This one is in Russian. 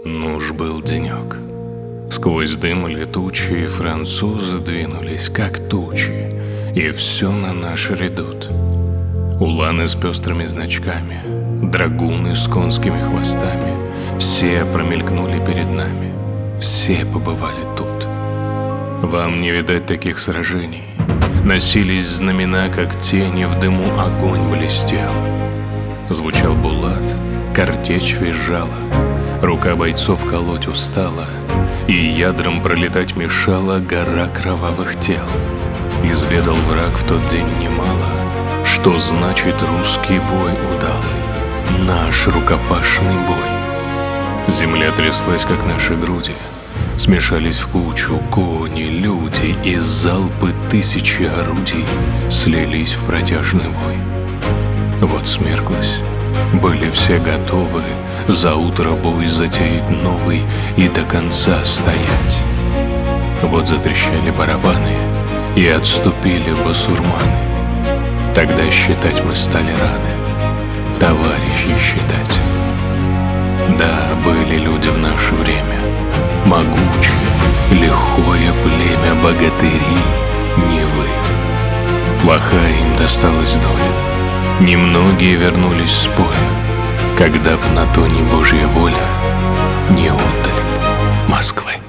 Нуж был денек. Сквозь дым летучие французы двинулись, как тучи, и все на наш редут. Уланы с пестрыми значками, драгуны с конскими хвостами, все промелькнули перед нами, все побывали тут. Вам не видать таких сражений. Носились знамена, как тени, в дыму огонь блестел. Звучал булат, картечь визжала, рука бойцов колоть устала, и ядром пролетать мешала гора кровавых тел. Изведал враг в тот день немало, что значит русский бой удалый, наш рукопашный бой. Земля тряслась, как наши груди, смешались в кучу кони, люди, и залпы тысячи орудий слились в протяжный вой. Вот смерклось, были все готовы за утро бой затеять новый и до конца стоять. Вот затрещали барабаны и отступили басурманы. Тогда считать мы стали раны, товарищи считать. Да, были люди в наше время, могучее, лихое племя богатырей Невы. Плохая им досталась доля, немногие вернулись с поля, когда б на то не Божья воля, не отдали Москвы.